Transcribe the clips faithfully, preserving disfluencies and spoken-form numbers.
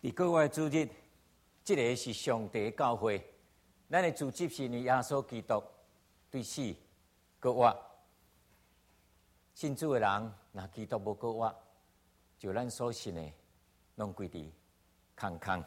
伫国外主日，这个是上帝的教会。咱的主旨是耶稣基督对死国活。信主的人，若基督无国活，就咱所信的，拢归伫空空。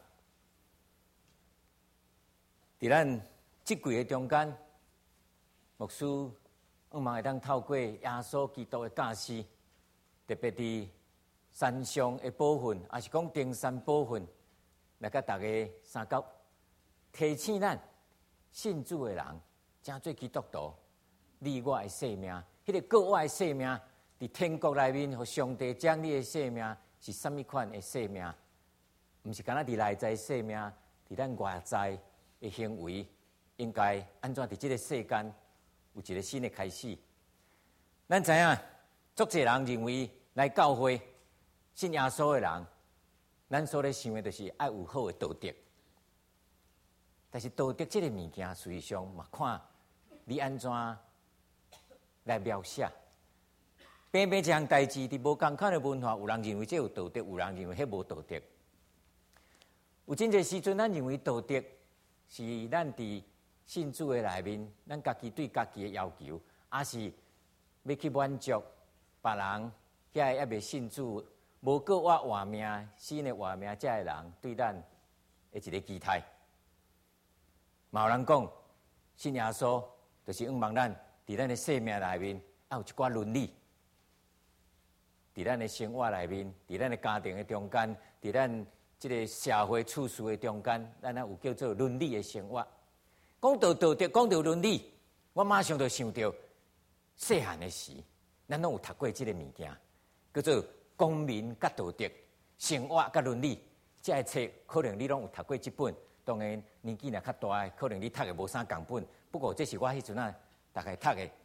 伫咱即几个中间，牧师希望会当透过耶稣基督的教示，特别伫山上的部分，也是讲登山部分，来甲大家三角提醒咱信主的人，正做基督徒，你我的性命，迄、那个国外的性命，伫天国内面，互上帝奖励的性命，是甚物款的性命？毋是干那伫内在的性命，伫咱外在的行为，应该安怎伫即个世间有一个新的开始？咱知影，足侪人认为来教会信耶稣的人，咱所咧想的就是爱有好的道德。但是道德这个物件，实际上嘛看你安怎来描写。偏偏一项代志，伫无共款的文化，有人认为这有道德，有人认为迄无道德。有真侪时阵，咱认为道德是咱伫信主的内面，咱家己对家己的要求，也是要去满足别人遐还未信主、无过活活命、死的活命遮的人对咱的一个期待。嘛有人讲，信耶稣就是希望咱伫咱的生命内面，要有一寡伦理。伫咱的生活内面，伫咱的家庭的中间，伫咱即个社会处事的中间，咱啊有叫做伦理的生活。讲到道德，讲到伦理，我马上就想到细汉的时，咱拢有读过即个物件，叫做《公民甲道德、生活甲伦理》。这个册可能你拢有读过即本，当然年纪若较大的，可能你读的无啥共本。不过这是我迄阵啊，大概读的。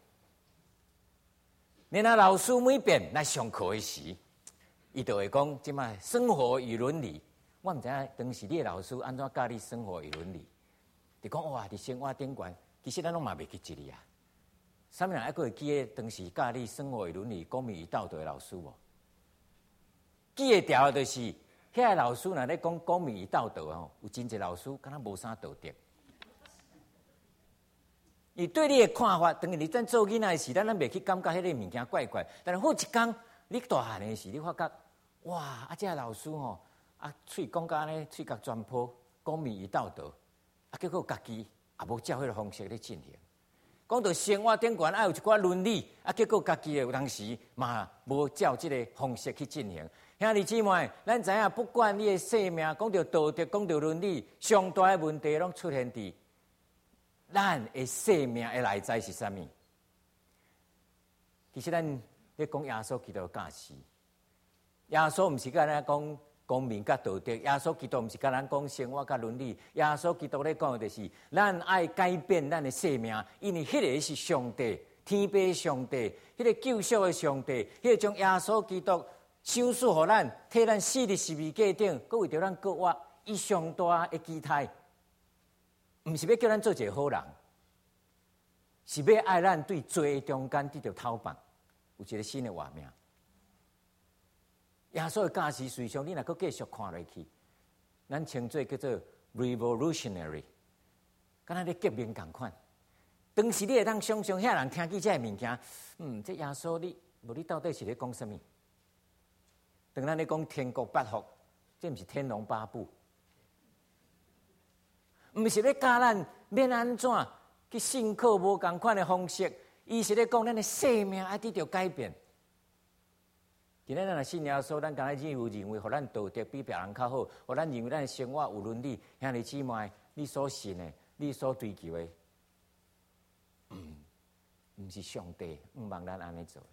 然后老师每遍来上课的时，伊就会讲即卖生活与伦理。我毋知影当时你的老师安怎教你生活与伦理。就讲哇，伫生活顶悬，其实咱拢嘛袂记一哩啊。啥物人还佫会记得当时教你生活与伦理、公民与道德的老师无？记会条的就是，遐个老师若咧讲公民与道德哦，有真侪老师敢若无啥道德。伊对你的看法，等于你在做囡仔时，咱咱袂去感觉迄个物件怪怪。但是好一天，你大汉的时，你发觉哇，啊，这个老师吼，啊，喙讲甲安尼，喙角全破，公民与道德，啊，结果家己也无照迄个方式咧进行。讲到生活顶悬，爱有一寡伦理，啊，结果家己有当时嘛无照即个方式去进行。兄弟姊妹，咱知影，不管你的生命，讲到道德，讲到伦理，上大的问题拢出现伫咱的生命的内在是啥物？其实咱咧讲耶稣基督的教示，耶稣毋是甲咱讲公民甲道德，耶稣基督毋是甲咱讲生活甲伦理，耶稣基督咧讲的就是咱爱改变咱的生命，因为迄个是上帝天父上帝，迄个救赎的上帝，迄个将耶稣基督赏赐互咱，替咱死伫十字架顶，佮为着咱国活，伊上大的期待。毋是要叫咱做一个好人，是要爱咱对罪中间得到讨办，有一个新的活命。耶稣的教示，实际上你若阁继续看落去，咱称作叫做 revolutionary， 敢若咧革命共款。当时你会当想象遐人听见这个物件，嗯，这耶稣你无你到底是咧讲什么？当咱咧讲天国八福，这毋是天龙八部。毋是咧教咱免安怎去信靠无共款的方式，伊是咧讲咱的生命爱得到改变。今日咱若信耶稣，咱敢若认为认为，互咱道德比别人较好，互咱认为咱的生活有伦理，兄弟姊妹，你所信的，你所追求的，嗯，毋是上帝毋望咱安尼做。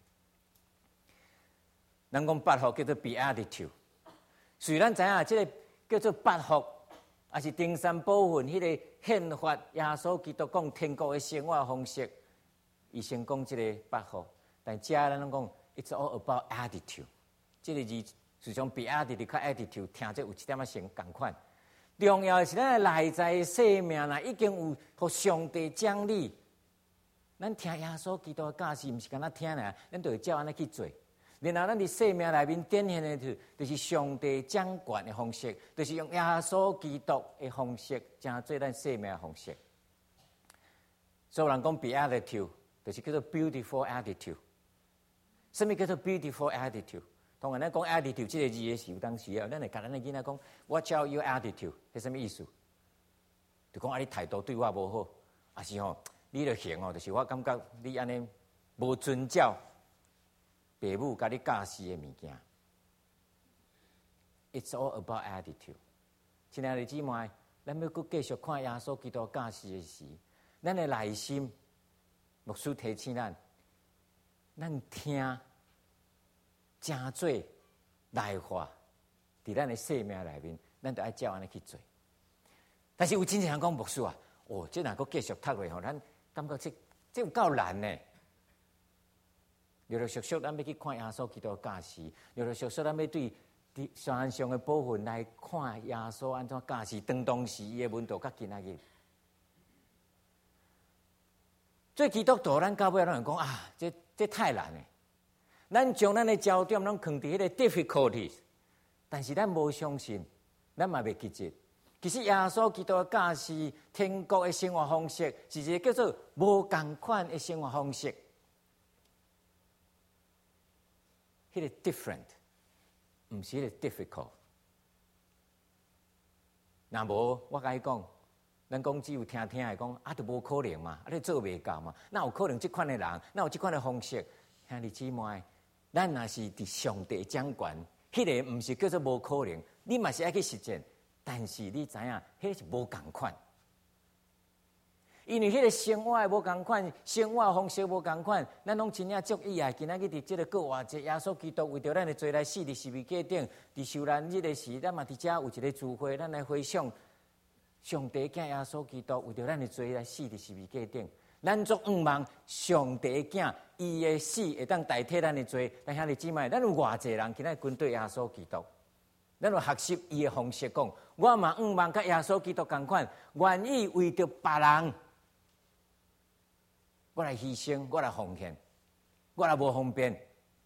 咱讲八福叫做 beatitude， 虽然知影即个叫做八福。也是登山部分，迄个宪法，耶稣基督讲天国的生活方式，伊先讲即个八福，但遮咱拢讲 ，it's all about attitude。即个字，实际上比 attitude 较 attitude 听者有一点仔先共款。重要的是咱内在的生命啦，已经有互上帝奖励。咱听耶稣基督的教示，毋是干那听啦，咱就会照安尼去做。 然后咱伫生命内面展现的就就是上帝掌权的方式，就是用耶稣基督的方式，成做咱生命的方式。所以有人讲 beatitude， 就是叫做 beautiful attitude。什么叫做 beautiful attitude？ 当然咱讲 attitude 这个字的时候，当时啊，咱会甲咱的囡仔讲 watch out your attitude， 是什么意思？就讲啊，你态度对我无好，啊是吼，你著行哦，就是我感觉你安尼无遵照父母甲你教示的物件。It's all about attitude。亲爱的姊妹，咱要搁继续看耶稣基督教示的时，咱的内心，牧师提醒咱，咱听真做内化，伫咱的生命内面，咱就爱照安尼去做。但是有真正人讲牧师啊，哦，这若搁继续读落吼，咱感觉这这有够难呢。陆陆续续，咱要去看耶稣基督教示；陆陆续续，咱要对山上的部分来看耶稣安怎教示。当当时伊的文道甲今仔日，做基督徒，咱到尾拢讲啊，这这太难了。咱将咱的焦点拢放伫迄个 difficulties， 但是咱无相信，咱嘛袂记住。其实耶稣基督的教示，天国的生活方式，是一个叫做无共款的生活方式。迄个 different， 毋是迄个 difficult。若无，我甲你讲，咱讲只有听听的讲，啊，就无可能嘛，啊，你做袂到嘛，哪有可能即款的人，哪有即款的方式？兄弟姊妹，咱若是伫上帝掌权，迄、那个毋是叫做无可能，你嘛是爱去实践。但是你知影，迄是无共款，因为迄个生活无共款，生活方式无共款，咱拢真正足意啊！今仔日伫即个过活节，耶稣基督为着咱的罪来死伫十字架顶，伫受难日的时，咱嘛伫遮有一个聚会，咱来回想上帝囝耶稣基督为着咱的罪来死伫十字架顶。咱足仰望上帝囝，伊的死会当代替咱的罪。但兄弟姊妹，咱有偌济人今仔跟对耶稣基督？咱就学习伊的方式讲，我嘛仰望甲耶稣基督同款，愿意为着别人，我来牺牲，我来奉献，我来无方便。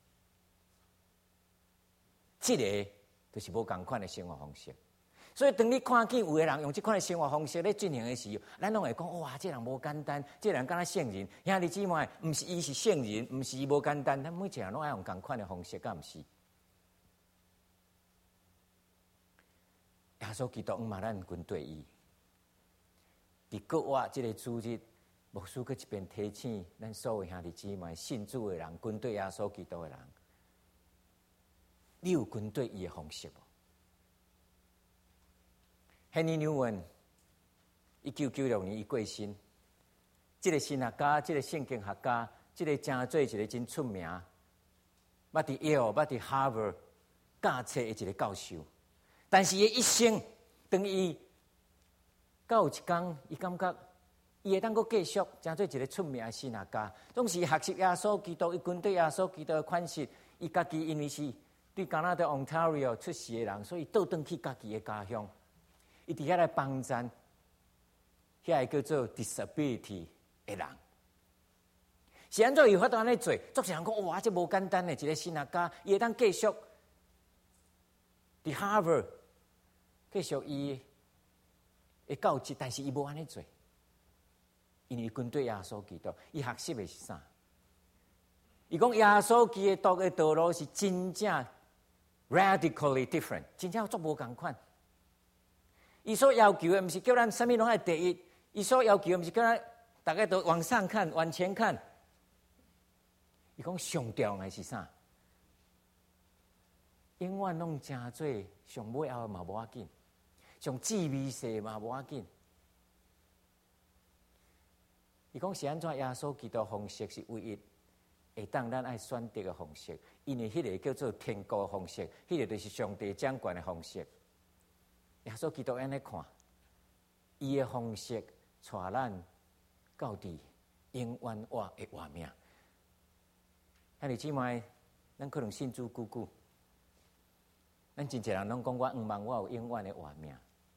这个就是无同款的生活方式。所以当你看见有的人用这款的生活方式咧进行的时候，咱拢会讲哇，这人无简单，这人敢若圣人。兄弟姊妹，毋是伊是圣人，毋是伊无简单，咱每一个人拢爱用同款的方式，敢毋是？耶稣基督嘛，咱军队伊，伫国外即个主日，牧师搁一边提醒咱所有兄弟姊妹、信主的人、军队耶稣基督的人，你有军队伊的方式无？Henry Newman， 一九九六年伊过身，即、这个神学家、即、这个圣经学家、即、这个真做一个真出名，捌伫 Yale、捌伫 Harvard 教册的一个教授。但是伊一生，当伊到有一天，伊感觉伊会当阁继续，成做一个出名的神学家。总是学习耶稣基督，伊军队耶稣基督的款式。伊家己因为是对加拿大 Ontario 出世的人，所以倒转去家己的家乡。伊伫遐来帮衬，遐个叫做 disability 的人。是安怎伊法度安尼做？作者人讲哇，这无简单的一个神学家，伊会当继续伫 Harvard。继续伊的教职，但是伊无安尼做，因为军队耶稣基督，伊学习的是啥？伊讲耶稣基督的道路是真正 radically different， 真正足无共款。伊所要求的，毋是叫咱啥物拢爱第一，伊所要求的，毋是叫咱大家都往上看、往前看。伊讲上重要的是啥？永远拢真做上尾后嘛无要紧。上智慧些嘛无要紧，伊讲是安怎？耶稣基督方式是唯一会当咱爱选择的方式，因为迄个叫做天国的方式，迄、那个就是上帝掌权的方式。耶稣基督安尼看，伊的方式带咱到伫永远活的活命。兄弟姊妹，咱可能信主久久，咱真侪人拢讲我仰望我有永远的活命。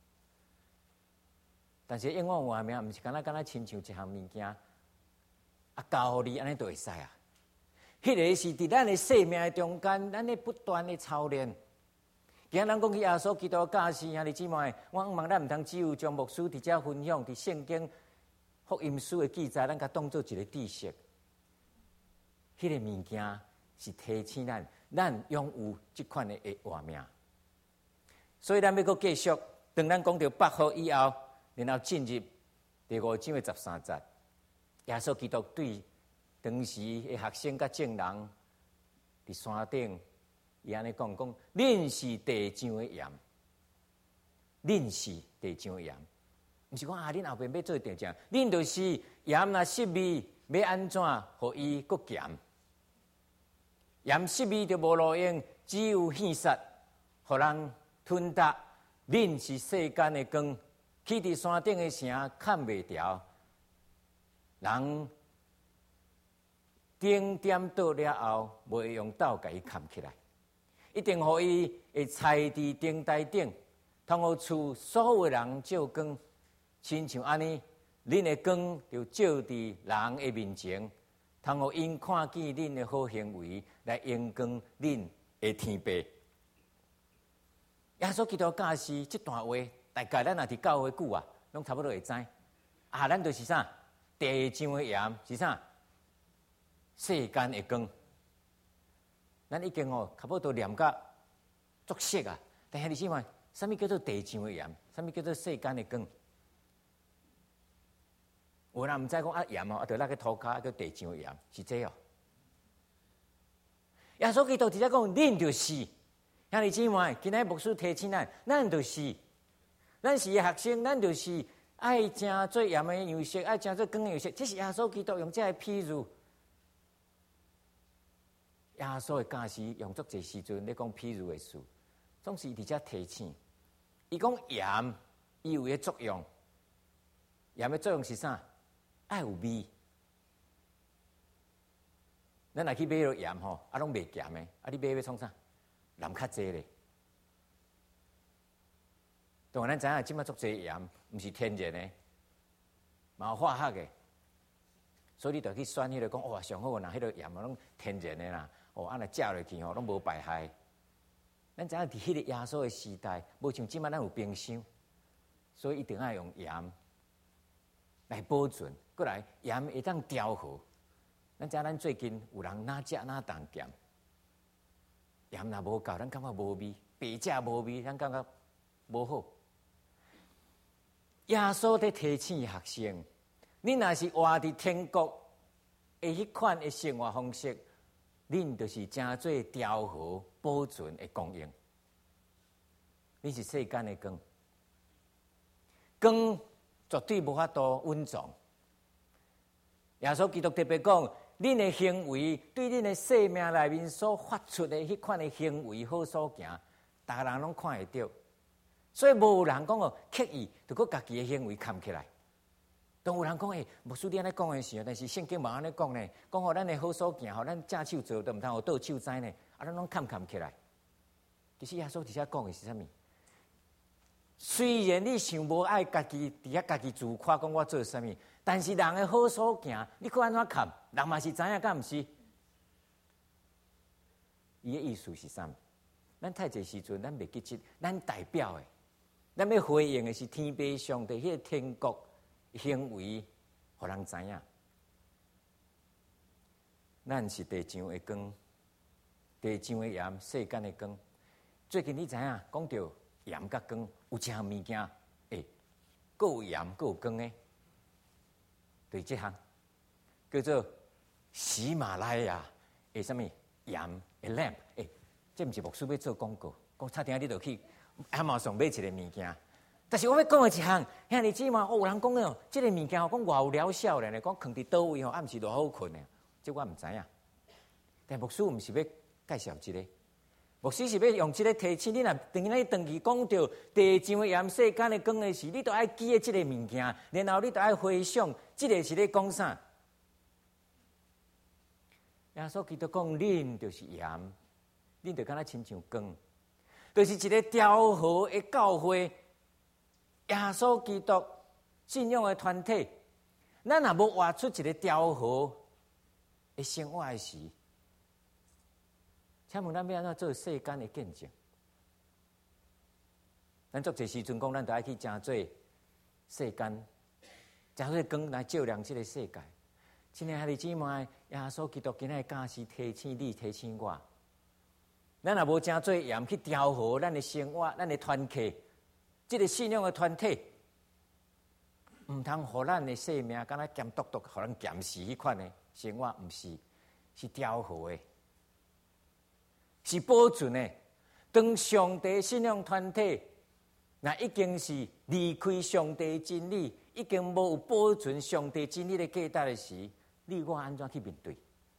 但是永远活命，毋是敢若敢若亲像一项物件，啊，交互你安尼就会使啊。 迄个是伫咱的生命中间，咱咧不断的操练。今日咱讲起耶稣基督的教示，兄弟姊妹，我希望咱唔通只有将牧师伫遮分享伫圣经福音书的记载，咱甲当做一个知识。迄、那个物件是提醒咱，咱拥有即款的活命。所以咱要阁继续，当咱讲到八号以后，然后进入第五章的十三节，耶稣基督对当时的学生甲证人伫山顶，伊安尼讲讲：恁是地上的盐，恁是地上的盐。毋是讲啊，恁后边要做地酱，恁就是盐若失味，要安怎互伊阁咸？盐失味就无路用，只有现实，互人吞达。恁是世间的光，起伫山顶的城看袂牢，人顶点倒了后，无会用刀甲伊砍起来，一定互伊会踩伫顶台顶，通互厝所有人照光。亲像安尼，恁的光就照伫人的面前，通互因看见恁的好行为，来阳光恁的天父。耶稣基督教示这段话，大概咱若伫教会久啊，拢差不多会知。啊，咱就是啥？地上的盐是啥？世间的光。咱已经哦，差不多念甲足熟啊。但是你想嘛，什么叫做地上的盐？什么叫做世间的光？有人毋知讲啊盐哦，啊着那个土骹叫地上的盐，是这哦。耶稣基督直接讲，恁就是。兄弟姊妹，今日牧师提醒咱，咱就是，咱是学生，咱就是爱正做盐的样式，爱正做光的样式。这是耶稣基督用这个譬喻。耶稣的教示用足侪时阵咧讲譬喻的事，总是伫遮提醒。伊讲盐，伊有伊的作用。盐的作用是啥？爱有味。咱若去买落盐吼，啊拢袂咸的，啊你买要创啥？淋较济咧，当然咱知影，即摆足济盐，毋是天然的，嘛有化学的，所以你着去选迄个讲，哇，上好啦，迄个盐拢天然的啦，哦，安尼食落去吼，拢无败害。咱知影伫迄个耶稣的时代，无像即摆咱有冰箱，所以一定要用盐来保存，过来盐会当调和。咱知影咱最近有人哪食哪当咸。盐若无够，咱感觉无味；白食无味，咱感觉无好。耶稣在提醒学生：你若是活伫天国的迄款的生活方式，恁就是真做调和保存的供应。你是世间的光，光绝对无法度稳重。耶稣基督特别讲。恁的行为对恁的生命内面所发出的迄款的行为好所行，逐个人拢看会到，所以无有人讲哦刻意就搁家己的行为扛起来。当有人讲诶，牧师你安尼讲的时候，但是圣经嘛安尼讲呢，讲哦咱的好所行，吼咱正手做，都毋通互倒手栽呢，啊咱拢扛扛起来。其实耶稣伫遮讲的是啥物？虽然你想无爱家己伫遐家己自夸，讲我做啥物，但是人的好所行，你可安怎看？人嘛是知影，敢毋是？伊的意思是啥？咱太济时阵，咱袂记起，咱代表的，咱要回应的是天父上帝迄个天国行为，互人知影。咱是地上的光，地上的盐，世间的光。最近你知影讲到盐甲光有一项物件，诶，各有盐，各有光的，对这项叫做喜马拉雅的什么盐的 lamp， 诶，这毋是牧师要做广告，讲差点你就去亚马逊买一个物件。但是我要讲的一项，兄弟姊妹，哦，有人讲哦，这个物件哦，讲偌有疗效咧，讲放伫倒位吼，暗时偌好困咧，这我毋知影。但牧师毋是要介绍这个。牧师是要用这个提醒你，若等于长期讲到地上的盐、世间的光的时，你都爱记得这个物件，然后你都爱回想，这个是咧讲啥？耶稣基督讲，恁就是盐，恁就敢若亲像光，就是一个调和的教会。耶稣基督信仰的团体，咱若无活出一个调和的生活的时， 请问咱要安怎做世间的见证？咱足侪时阵讲，咱都爱去诚做世间，诚做光来照亮这个世界。亲爱的兄弟姊妹，耶稣基督今日教示提醒你，提醒我，咱也无诚做盐去调和咱的生活、咱的团契，这个信仰的团体，唔通互咱的生命敢若咸笃笃，互咱咸死迄款的生活，唔是，是调和的，是保存的。当上帝信仰团体，那已经是离开上帝真理，已经无有保存上帝真理的价值的时，你我安怎去面对？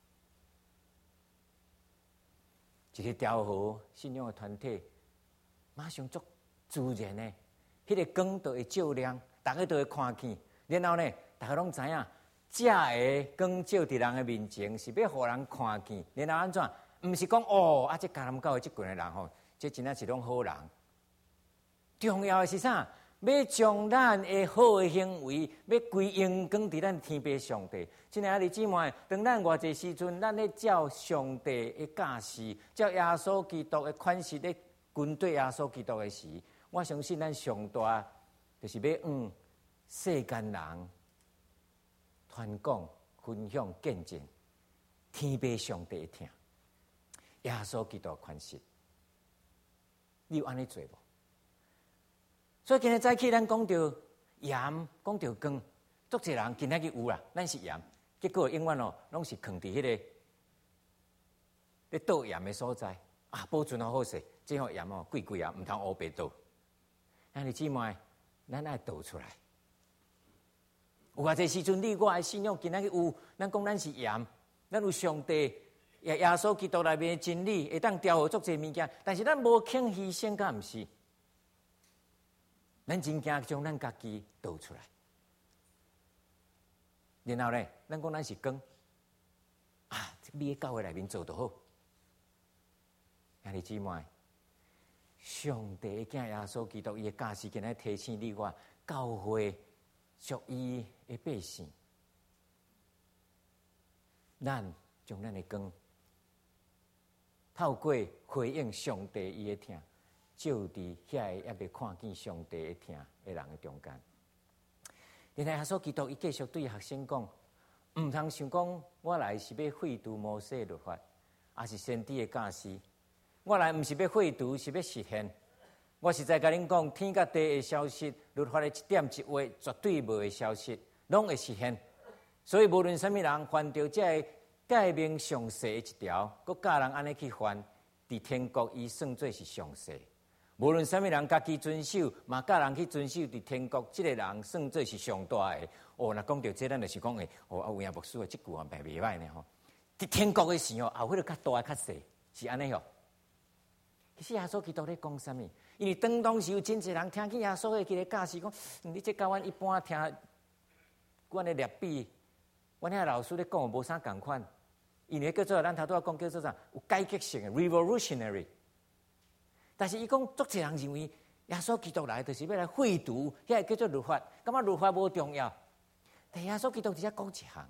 一个调和信仰的团体，马上足自然的，迄、那个光就会照亮，大家都会看见。然后呢，大家拢知影，假的光照伫人的面前，是要互人看见。然后安怎？毋是讲哦，啊，这迦南教的即群的人吼，这真正是拢好人。重要的是啥？要将咱的好的行为，要归荣光伫咱天父上帝。亲爱的姊妹，当咱偌济时阵，咱咧照上帝的教示，照耶稣基督的款式咧军队耶稣基督的时，我相信咱上大就是要向世间人传讲、分享、见证天父上帝的听，耶稣基督的款式。你有安尼做无？所以今日早起，咱讲到盐，讲到光，足侪人今仔日有啦，咱是盐，结果永远哦，拢是藏伫迄个咧倒盐的所在啊，保存好好势，这号盐哦贵贵啊，唔通乌白倒。兄弟姊妹，咱爱倒出来。有偌济时阵，你我的信仰今仔日有，咱讲咱是盐，咱有上帝耶耶稣基督内面的真理，会当调和足侪物件，但是咱无肯牺牲，敢毋是？咱真正将咱家己倒出来，然后呢，咱讲咱是光啊，你喺教会内面做就好。兄弟姊妹，上帝嘅囝耶稣基督伊嘅教示，今日提醒你我，教会属伊嘅百姓，咱将咱嘅光透过回应上帝伊嘅听。照伫遐个也未看见上帝的听的人的中间，然后耶稣基督伊继续对学生讲：，毋通想讲我来是要废除摩西律法，也是先知的教示。我来毋是要废除，是要实现。我实在甲恁讲，天甲地会消失，律法的一点一画绝对无会消失，拢会实现。所以无论什么人犯着这个诫命上细的一条，佮教人安尼去犯，伫天国伊算做是上细。无论什么人家己遵守，嘛教人去遵守，伫天国即、这个人算做是上大的。哦，若讲到这，咱就是讲诶，哦，啊有影牧师的即句话袂袂歹呢吼。伫天国的时候，后迄个较大较细，是安尼吼。其实耶稣基督咧讲啥物？因为当当时有真侪人听见耶稣的迄个教示，讲你这甲阮一般听，阮的列比，阮遐老师咧讲无啥共款。因为叫做咱头拄仔讲叫做啥？有改革性的 （revolutionary）。但是伊讲，足侪人认为耶稣基督来就是要来废除，遐叫做律法，感觉律法无重要。但耶稣基督直接讲一项，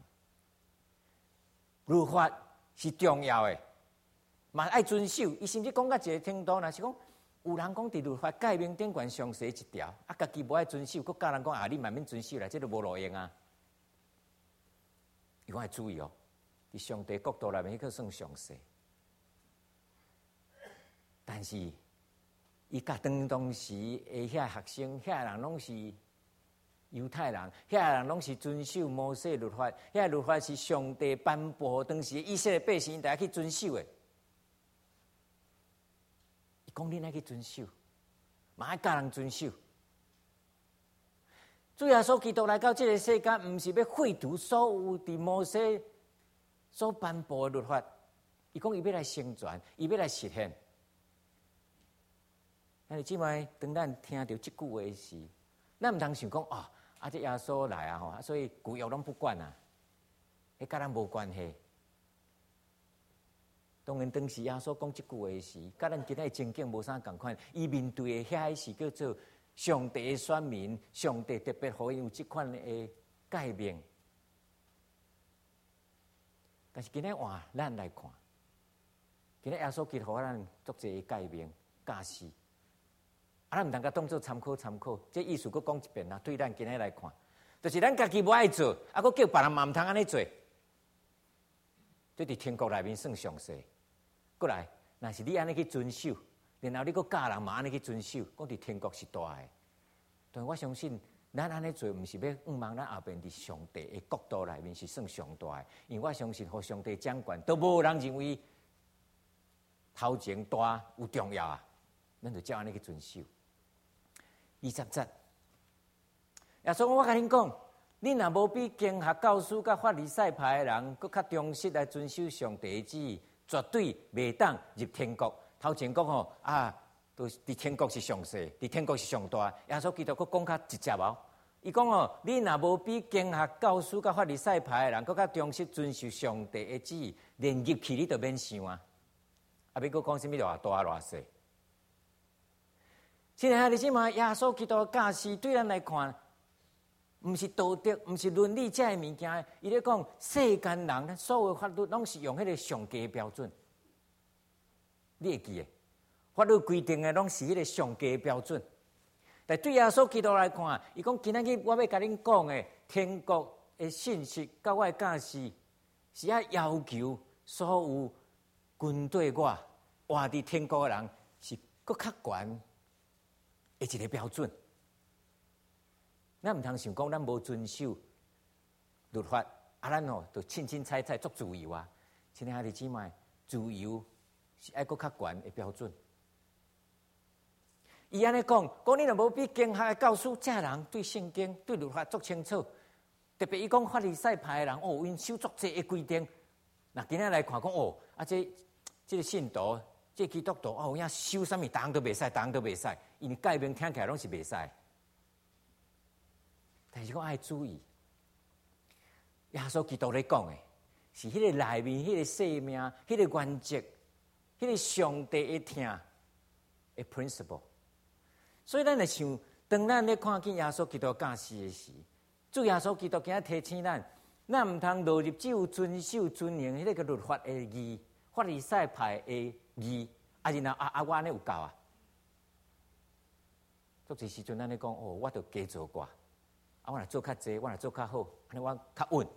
律法是重要的，嘛爱遵守。伊甚至讲到一个程度，若是讲有人讲伫律法诫命顶悬上细一条，啊，家己无爱遵守，佮教人讲啊，你慢慢遵守啦，这都无路用啊。伊讲要注意哦，伫上帝国度内面，迄个算上细，但是。伊甲当当时诶遐学生，遐人拢是犹太人，遐人拢是遵守摩西律法，遐律法是上帝颁布，当时以色列百姓大家去遵守诶。伊讲恁爱去遵守，嘛爱教人遵守。主耶稣基督来到这个世界，毋是要废除所有伫摩西所颁布诶律法，伊讲伊要来成全，伊要来实现。兄弟姊妹，当咱听到即句话时，咱毋通想讲哦，啊，这耶稣来啊吼，啊，所以旧约拢不管啊，迄甲咱无关系。当然，当时耶稣讲即句话时，甲咱今仔情景无啥共款。伊面对的遐是叫做上帝的选民，上帝特别互伊有即款的诫命。但是今仔换咱来看， 今日耶稣基督互咱足济的诫命教示，啊，咱毋通甲当做参考参考。这意思，佫讲一遍啦。对咱今日来看，就是咱家己无爱做，啊，佫叫别人嘛毋通安尼做。这伫天国内面算上势。过来，若是你安尼去遵守，然后你佫教人嘛安尼去遵守，讲伫天国是大的。但我相信，咱安尼做，毋是要仰望咱后边伫上帝的国度内面是算上大的。因为我相信，互上帝掌管，都无人认为头前大有重要啊。咱就照安尼去遵守。二十节，耶稣讲：我甲恁讲。你若无比经学教师甲法利赛派的人，佫较忠实来遵守上帝的旨意，绝对袂当入天国。头前讲吼啊，都伫天国是上势，伫天国是上大。耶稣基督佫讲较直接哦，伊讲哦，你若无比经学教师甲法利赛派的人，佫较忠实遵守上帝的旨意，连入去你都免想啊！啊，要佫讲啥物偌大偌细？现在你即嘛，耶稣基督的教示对咱来看。毋是道德，毋是伦理，这个物件，伊咧讲世间人，咱所有法律拢是用迄个上佳标准。你会记诶？法律规定诶，拢是迄个上佳标准。但对耶稣基督来看，伊讲今仔日我要甲恁讲诶，天国诶信息，甲我诶教示，是要要求所有军队我活伫天国诶人，是佫较悬诶一个标准。咱毋通想讲，咱无遵守律法，啊，咱吼就凊凊彩彩作自由啊！亲爱的姊妹，自由是爱佫较悬的标准。伊安尼讲，讲你若无比经学的教师，这人对圣经、对律法足清楚。特别伊讲法利赛派的人，哦，因守足济的规定。那今仔来看讲，哦，啊，这这个信徒、这基督徒，哦，遐守啥物，逐项都袂使，逐项都袂使，因为诫命听起来拢是袂使。但是讲爱注意，耶稣基督咧讲诶，是迄个内面、迄个生命、迄个原则、迄个上帝一听诶 principle。所以咱来想，当咱咧看见耶稣基督教示诶时，主耶稣基督今仔提醒咱，咱毋通落入只有遵守、遵行迄个律法诶义、法利赛派诶义，啊，然后啊啊，我安尼有够啊。足侪时阵，咱咧讲哦，我着加做寡。啊，我若做较济，我若做较好，安尼我较稳。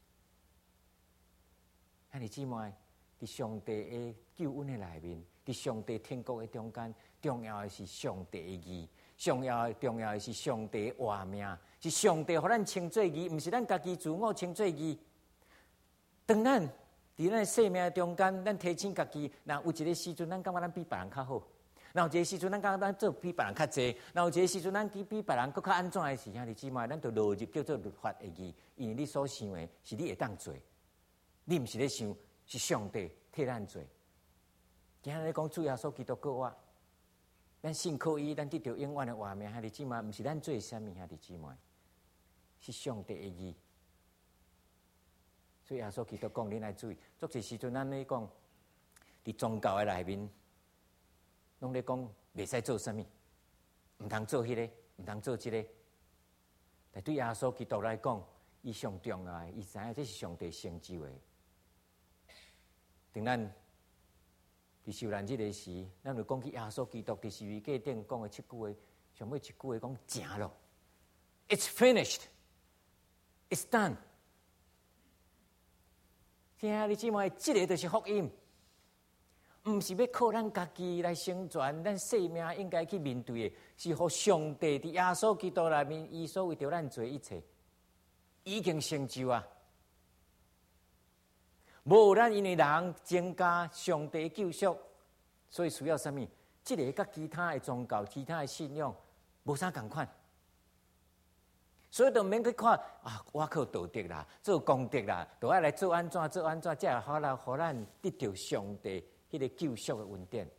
兄弟姊妹，伫上帝的救恩的内面，伫上帝天国的中间，重要的是上帝的义，重要的重要的是上帝的活命，是上帝互咱称做义，毋是咱家己自我称做义。当咱伫咱的生命中间，咱提醒家己，若有一个时阵，咱感觉咱比别人较好。然后一个时阵，咱感觉咱做比别人较济；然后一个时阵，咱比比别人佫较安怎的时，兄弟姊妹，咱就落入叫做律法的义，因为你所想的是你会当做，你毋是咧想是上帝替咱做。今日咧讲主耶稣基督告我，咱信靠伊，咱得到永远的活命，兄弟姊妹，毋是咱做啥物，兄弟姊妹，是上帝的义。所以耶稣基督讲，恁来注意，足侪时阵咱咧讲，伫宗教的内面。拢咧讲袂使做啥物，毋通做迄个，毋通做即个。但对耶稣基督来讲，伊上重要，伊知影这是上帝成就的。等咱伫受难日个时，咱就讲起耶稣基督伫十字架顶讲的七句话，上尾一句话讲成咯 ，It's finished, it's done。亲爱的姊妹，这个就是福音。毋是要靠咱家己来生存，咱生命应该去面对的，是互上帝伫耶稣基督内面，伊所为着咱做一切，已经成就啊！无咱因为人增加上帝救赎，所以需要啥物？即个甲其他的宗教、其他的信仰无啥共款，所以就免去看啊！我靠道德啦，做功德啦，都爱来做安怎做安怎，才会好来互咱得到上帝。迄个救赎的恩典，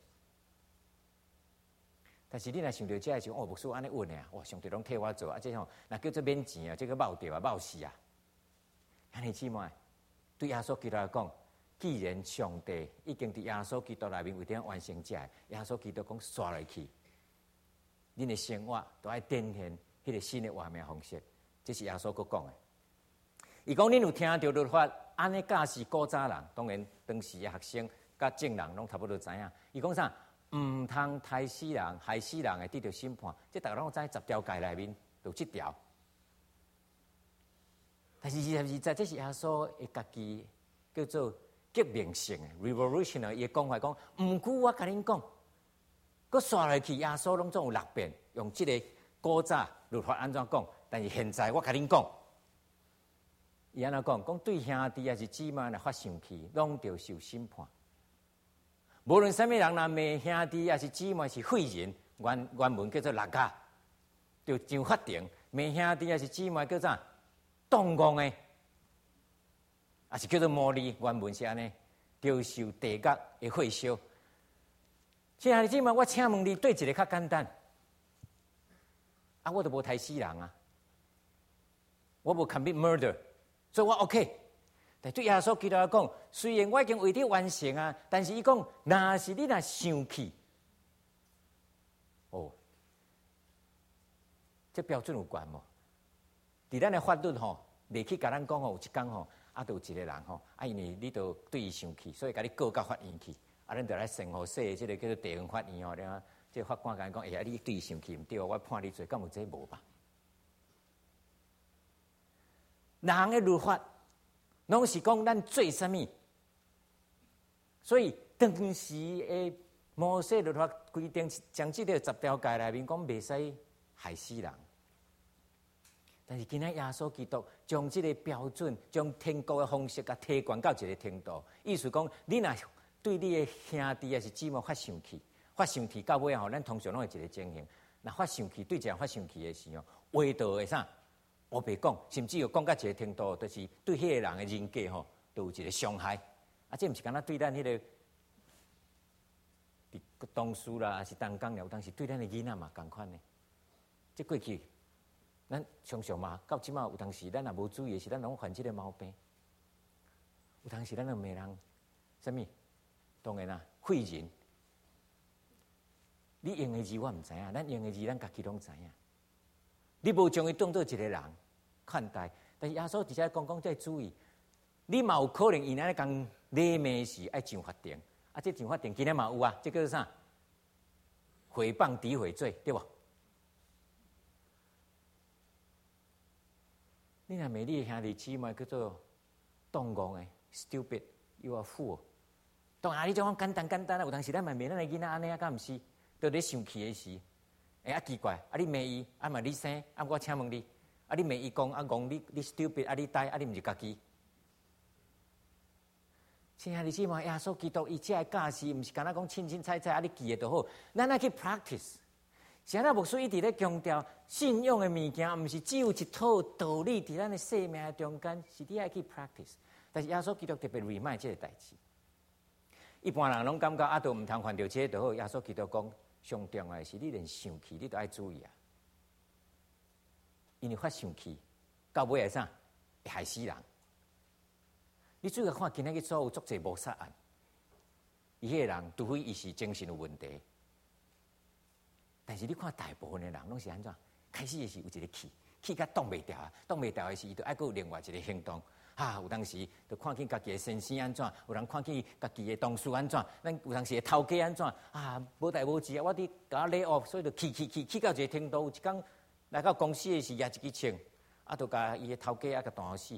但是你若想到这个时候，哦，牧师安尼问的啊，哇，上帝拢替我做啊，这种那叫做免钱啊，这个冒掉啊，冒死啊。兄弟姊妹，对耶稣基督来讲，既然上帝已经伫耶稣基督内面为点完成这，耶稣基督讲刷落去，恁的生活都爱展现迄个新的活命方式，这是耶稣佫讲的。伊讲恁有听到律法，安尼教是古早人，当然当时的学生。 甲证人拢差不多知影。伊讲啥？毋通杀死人、害死人会得到审判。即大家拢知十条戒内面就即条。但是二十二节，这是耶稣诶家己叫做革命性诶 revolutionary 伊讲法讲，毋过我甲恁讲，佮刷落去耶稣拢总有六遍用即个古早律法安怎讲，但是现在我甲恁讲，伊安怎讲？讲对兄弟还是姊妹来发生气，拢着受审判。无论什么人，若骂兄弟还是姊妹是废人，原原文叫做六家，就上法庭骂兄弟还是姊妹叫啥？动工诶，也是叫做魔力，原文是安尼，就受地狱诶火烧。亲爱的姊妹，我请问你，对一个较简单，啊，我都无杀死人啊，我无 commit murder， 所以我 OK。但对耶稣基督来讲，虽然我已经为你完成啊，但是伊讲，若是你若生气，哦，这标准有悬无？伫咱的法律吼，袂去甲咱讲吼，有一工吼，啊，就有一个人吼，啊，因为你都对伊生气，所以甲你告到法院去，啊，咱就来审核说，即个叫做地方法院吼，然后即个法官甲咱讲，哎呀，你对伊生气毋对，我判你罪，敢有这无吧？人的律法。拢是讲咱做啥物，所以当时的摩西律法规定，将即个十条戒内面讲袂使害死人。但是今仔耶稣基督将即个标准，将天国的方式甲提悬到一个程度，意思讲，你若对你的兄弟还是姊妹发生气，发生气到尾后，咱通常拢会一个情形，若发生气对一个人发生气的时候，话道会啥？我别讲，甚至有讲到一个程度，就是对迄个人的人格吼，都有一个伤害。啊，这毋是敢若对咱迄、那个同事啦，还是同工了，有当时对咱的囡仔嘛共款呢。即过去，咱常常嘛，到即马有当时咱也无注意的是，咱拢犯即个毛病。有当时咱就骂人，什么？当然啦，废人。你用的字我毋知影，咱用的字咱家己拢知影。你无将伊当做一个人看待，但是耶稣直接讲讲，这注意，你嘛有可能伊那咧讲礼骂时爱上法庭，啊，这上法庭今日嘛有啊，这叫做啥？诽谤诋毁罪，对无？你若骂你的兄弟姊妹叫做动戆的 ，stupid，you are fool。当然，你种简单简单啊，有当时咱嘛骂咱的囡仔安尼啊，敢毋是？到你生气的时。哎啊奇怪，啊你骂伊，啊嘛你生，啊我请问你，啊你骂伊讲，啊讲你你 stupid， 啊你呆，啊你毋是家己。亲爱的姊妹，耶稣基督伊这个教示，毋是干那讲清清彩彩，啊你记的就好，咱爱去 practice。现在牧师一直咧强调，信仰的物件，毋是只有一套道理伫咱的生命中间，是你爱去 practice。但是耶稣基督特别 remind 这个代志。一般人拢感觉啊，都毋通犯着这个就好。耶稣基督讲。上重要的是，你连生气你都要注意啊！因为发生气，到尾会啥？会害死人。你注意看，今仔日所有足侪谋杀案，伊迄个人除非伊是精神有问题，但是你看大部分的人拢是安怎？开始的是有一个气，气甲挡袂掉啊，挡袂掉的是伊就爱有另外一个行动。啊，有当时就看见家己的先生安怎，有人看见家己的同事安怎，咱有当时的头家安怎，啊，无代无志啊，我伫甲咧哦，所以就气气气气到一个程度，有一工来到公司的时，举一支枪，啊，就甲伊的头家啊，甲弹死。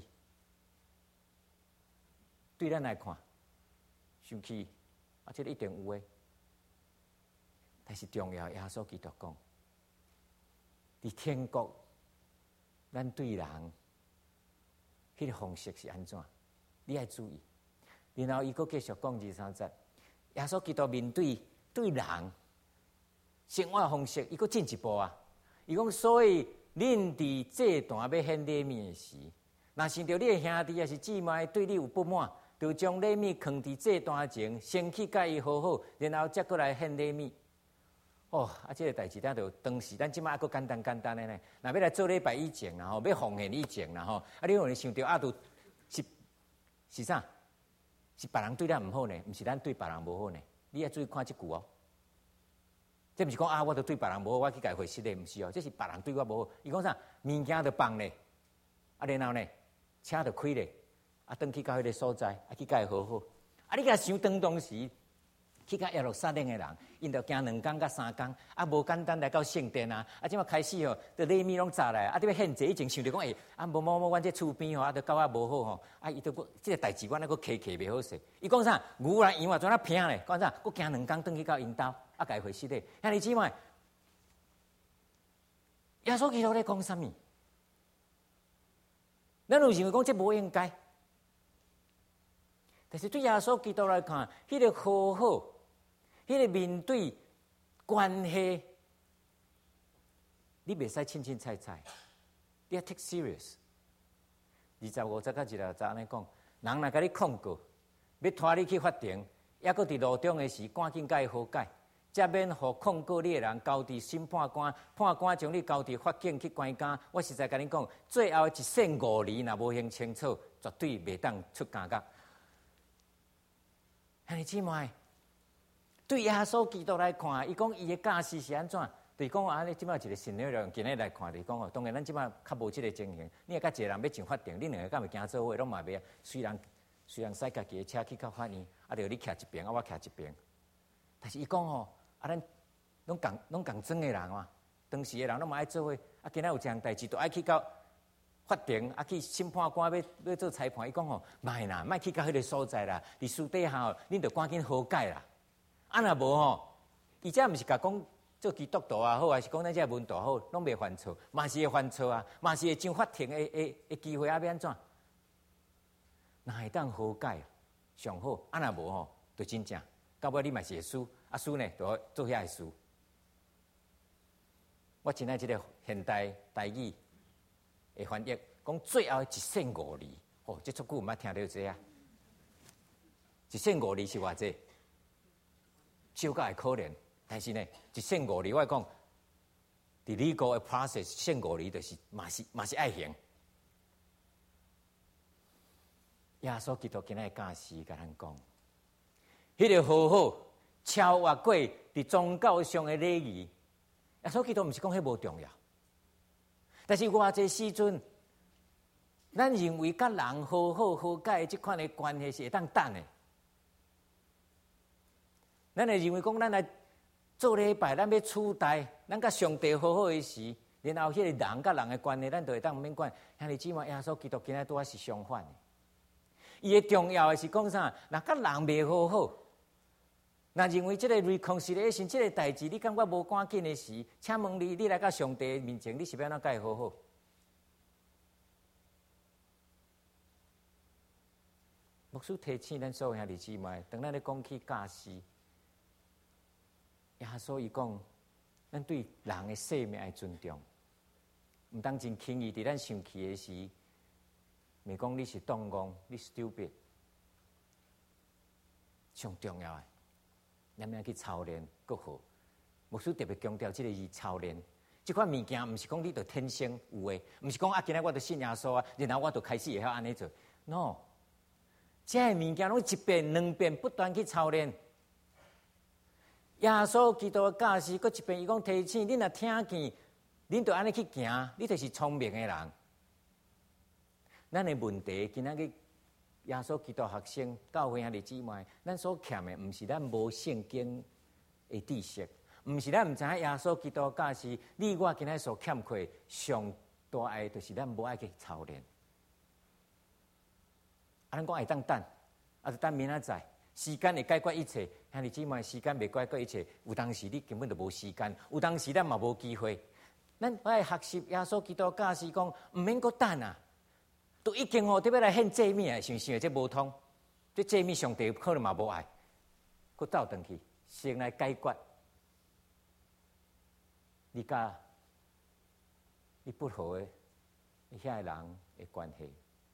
对咱来看，生气啊，这个一定有诶。但是重要，耶稣基督讲，伫天国，咱对人。迄个方式是安怎？你要注意。然后伊佫继续讲二三节，耶稣基督面对对人生活方式，伊佫进一步啊。伊讲，所以恁伫这段要献礼物的时，若是着你的兄弟还是姊妹对你有不满，就将礼物放伫这段前，先去甲伊和好，然后再过来献礼物。哦，啊，这个代志咱就当时咱即摆还佫简单简单的呢。若要来做礼拜以前啦吼，要奉献以前啦吼，啊，你有人想到啊，都是是啥？是别人对咱毋好呢，毋是咱对别人无好呢。你要注意看即句哦。这毋是讲啊，我都对别人无好，我去甲伊回失礼，毋是哦。这是别人对我无好。伊讲啥？物件就放咧，啊，然后呢，车就开咧，啊，转去到迄个所在，啊，去甲伊和好。 啊，你甲想当当时去到耶路撒冷的人，因着行两工到三工，啊，无简单来到圣殿啊，啊，即马开始吼，这礼物拢砸来，啊，你要献祭以前想着讲，诶、欸，啊，无某某，阮这厝边吼，啊，着搞啊无好吼，啊，伊着佫即个代志，阮还佫客客袂好势。伊讲啥？牛来羊啊，怎啊拼咧？讲啥？佫行两工转去到因兜，啊，家回失礼。兄弟姊妹，耶稣基督咧讲啥物？咱有认为讲这无应该，但是对耶稣基督来看，迄、那个好好，迄、那个面对关系，你袂使轻轻踩踩，你要 take serious。二十五节到二十六节安尼讲，人若甲你控告，要拖你去法庭，抑搁伫路中的时，赶紧甲伊和解，才免互控告你的人交伫审判官，判官将你交伫法警去关监。我实在甲你讲，最后一线五年若无行清楚，绝对袂当出监狱。兄弟姊妹，对耶稣基督来看，伊讲伊的假释是安怎？就是讲啊，你即摆一个新的人，今日来看，就是讲哦，当然咱即摆较无即个情形。你也甲一个人要上法庭，你两个敢会惊做伙，拢嘛袂啊。虽然虽然驶家己的车去到法院，啊，着你徛一边，啊，我徛一边。但是伊讲吼，啊，咱拢共拢共装的人嘛，当时的人拢嘛爱做伙。啊，今仔有一项代志，都爱去到法庭，啊，去审判官要要做裁判。伊讲吼，莫啦，莫去到迄个所在啦，伫私底下吼，恁着赶紧和解啦。啊，若无吼，伊这毋是甲讲。做基督徒啊好，还是讲咱这文道好，拢袂犯错，嘛是会犯错啊，嘛是会上法庭的的的机会啊，要安怎？若会当和解上好，啊若无吼，就真正到尾你嘛是会输，啊输呢就做遐个输。我真爱即个现代台语的翻译，讲最后一线五厘，哦，这出句毋捌听到这啊，一线五厘是偌济，少甲会可怜。但是呢，一线五厘，我讲，伫呢个 process 线五厘，就是嘛是嘛是爱行。耶稣基督今日教示甲咱讲，迄、那个好好超越过伫宗教上的礼仪。耶稣基督毋是讲迄无重要，但是偌济时阵，咱认为甲人好好和解即款的关系是会当等的，咱会认为讲咱来。做礼拜，咱要处待，咱甲上帝好好的时，然后迄个人甲人的关系，咱就会当毋免管。兄弟姊妹，耶稣基督今仔拄仔是相反的。伊的重要的是讲啥？若甲人袂好好，若认为即个 reconciliation 即个代志，你感觉无赶紧的时，请问你，你来到上帝面前，你是要安怎甲伊好好？牧师提醒咱所有兄弟姊妹，当咱咧讲起假释。耶稣伊讲，咱对人的生命爱尊重，毋当真轻易伫咱生气的时，咪讲你是动工，你 stupid。上重要的，咱要去操练，搁好。牧师特别强调即个字操练，即款物件毋是讲你着天生有诶，毋是讲啊，今仔我着信耶稣啊，然后我着开始会晓安尼做。no， 即个物件拢一遍两遍不断去操练。耶稣基督的教示，搁一遍伊讲提醒恁若听见，恁着安尼去行，你就是聪明的人。咱的问题，今仔日耶稣基督学生、教会兄弟姊妹，咱所欠的，毋是咱无圣经的知识，毋是咱毋知影耶稣基督教示，你我今仔所欠缺上大爱，就是咱无爱去操练。啊，咱讲会当等，啊，就等明仔载。时间会解决一切，兄弟姊妹，时间袂解决一切。有当时你根本就无时间，有当时咱嘛无机会。咱爱学习耶稣基督教示讲，毋免阁等啊，都已经吼，特别来献祭物啊，想想这无通，这祭物上帝可能嘛无爱，阁倒转去，先来解决你甲你不好的遐个人的关系。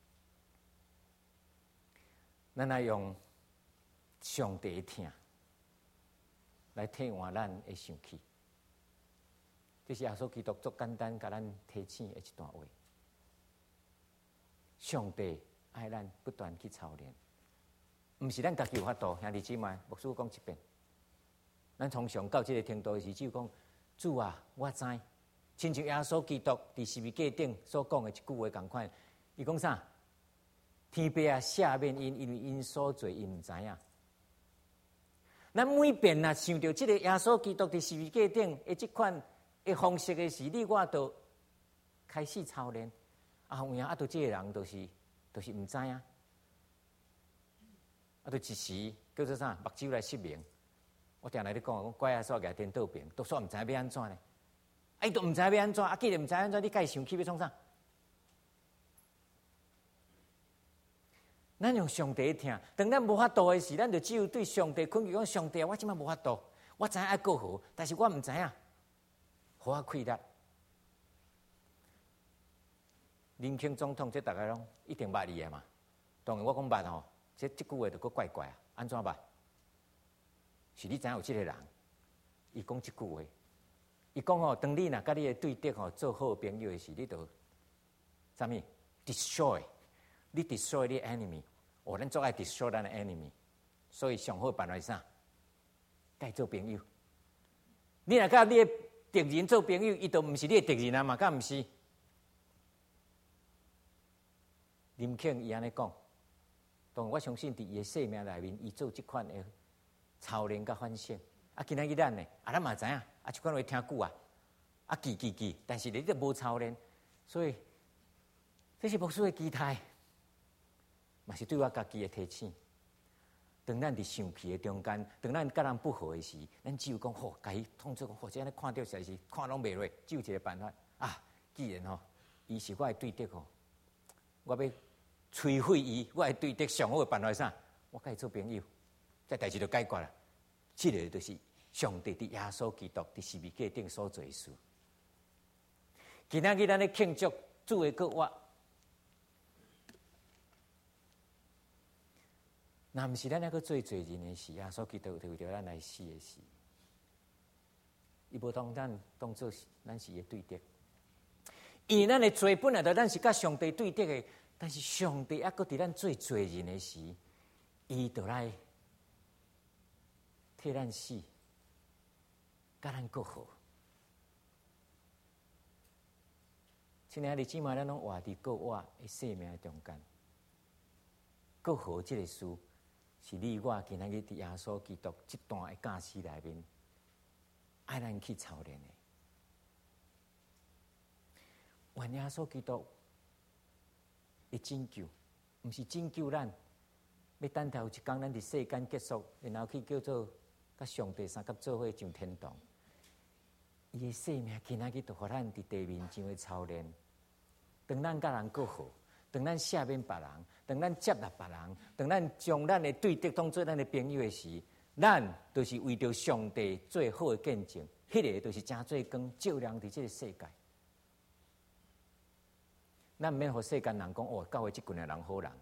咱来用。上帝的听来替换咱的生气，这是耶稣基督足简单，甲咱提醒的一段话。上帝爱咱不断去操练，毋是咱家己有法度。兄弟姊妹，牧师讲一遍，咱从上到这个程度是，只有讲主啊，我知，亲像耶稣基督伫十字架顶所讲的一句话同款。伊讲啥？天父啊，赦免因，因为因所做，因毋知影。 咱每遍啊想到这个耶稣基督伫十字架顶的这款的方式的时，你我都开始操练。啊，有影啊，都这个人都、就是都、就是唔知啊，啊，都一时叫做啥目睭来失明。我定来咧讲，我怪耶稣给颠倒病，都说唔知要安怎呢？啊，伊都唔知要安怎，啊，既然唔知安怎，你该想起要创啥？咱用上帝听，当咱无法度的时，咱就只有对上帝恳求讲：上帝，我即摆无法度，我知影爱过好，但是我唔知影，互我开力。林肯总统，这大家拢一定捌伊的嘛？当然我讲捌吼，这这句话就搁怪怪啊，安怎捌？是你知影有这个人，伊讲这句话，伊讲吼，当你若甲你的对敌吼做好朋友的时，你就啥物 destroy， 你 destroy 你 enemy。哦，咱做爱 destroy 咱的 enemy， 所以上好办法是啥？甲伊做朋友。你若甲你的敌人做朋友，伊都毋是你的敌人啊嘛，敢毋是？林肯伊安尼讲，当然我相信伫伊的生命内面，伊做即款的操练甲反省。啊，今仔日咱呢，啊，咱嘛知影，啊，即款话听久啊，啊记记记，但是你都无操练，所以这是牧师的期待。嘛是对我家己的提醒。当咱伫生气的中间，当咱甲人不和的时，咱只有讲好，甲伊通知讲好，这安尼看到实在是看拢袂落，只有一个办法啊。既然吼，伊是我的对敌吼，我要摧毁伊，我的对敌上好的办法是啥？我甲伊做朋友，这代志就解决了。这个就是上帝伫耶稣基督伫十字架顶所做的事。今仔日咱咧庆祝主的国活。那毋是咱那个最罪人的事，耶稣基督就为着咱来死的事，伊无当咱当做咱是个对敌，因为咱的罪本来就咱是甲上帝对敌的，但是上帝还搁伫咱最罪人的时，伊就来替咱死，甲咱过好。亲爱的姊妹，咱拢活伫过活的生命中间，过好这个事。是你我今仔日伫耶稣基督这段的教示内面，爱咱去操练的。愿耶稣基督的拯救，毋是拯救咱，要等到有一天咱伫世间结束，然后去叫做甲上帝三甲做伙上天堂。伊的生命今仔日就互咱伫地面上的操练，当咱甲人过好。当咱赦免别人，当咱接纳别人，当咱将咱的对敌当做咱的朋友的时，咱都是为着上帝最好的见证。迄、那个就是真最光照亮伫这个世界。咱免互世间人讲哦，教会即群的人好人。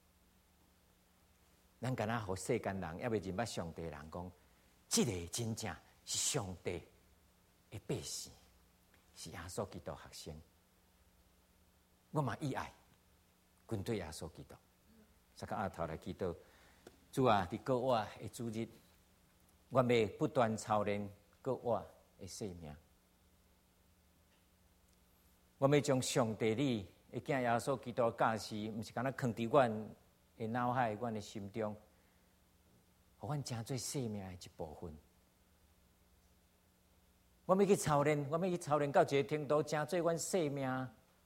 咱敢若互世间人也未认捌上帝的人讲，这个真正是上帝的百姓，是耶稣基督学生。我嘛意爱。跟对耶稣基督，三个阿头来祈祷。主啊，伫过我的主日，我要不断操练过我的生命。我要将上帝你的囝耶稣基督的教示，毋是干那藏伫阮的脑海、阮的心中，互阮成做生命的一部分。我要去操练，我要去操练到一个程度，成做阮生命。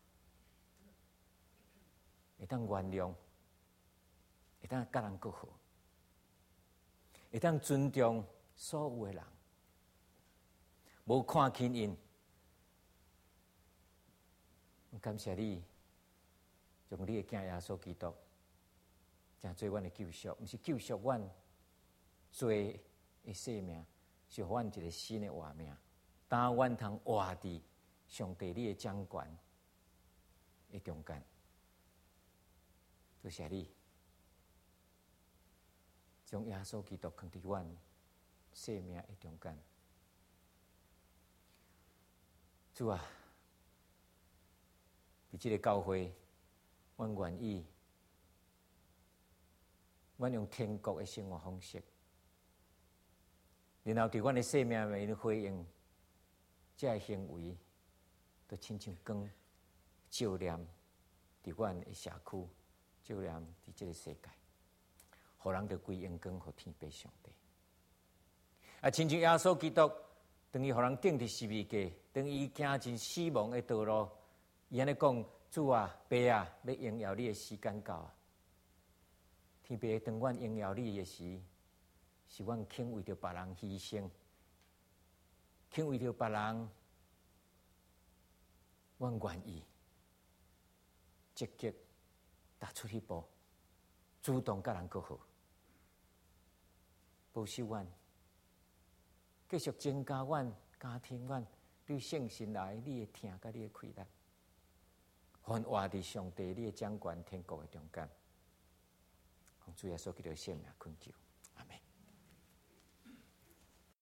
会当原谅，会当甲人过好，会当尊重所有的人，无看轻因。感谢你，将你的囝耶稣基督，成做阮的救赎，毋是救赎阮罪的生命，是互阮一个新的活命，当阮通活伫上帝你的掌权的中间。多谢你，将耶稣基督放伫阮生命的中间。主啊，伫这个教会，阮愿意，阮用天国的生活方式，然后伫阮的生命内面回应，这个行为，就亲像光照亮伫阮的社区。照亮伫这个世界，互人着归荣光互天父上帝。 啊，亲像耶稣基督，等于互人钉伫十字架，等于行进死亡的道路。伊安尼讲：主啊，爸啊，要荣耀你的时间到啊！天父当阮荣耀你的时，是阮肯为着别人牺牲，肯为着别人，阮愿意积极踏出一步，主动甲人过好，保守阮，继续增加阮家庭阮对圣神来你的听甲你的开力，凡活伫上帝你的掌权天国的中间，主耶稣基督的圣名恳求，阿门。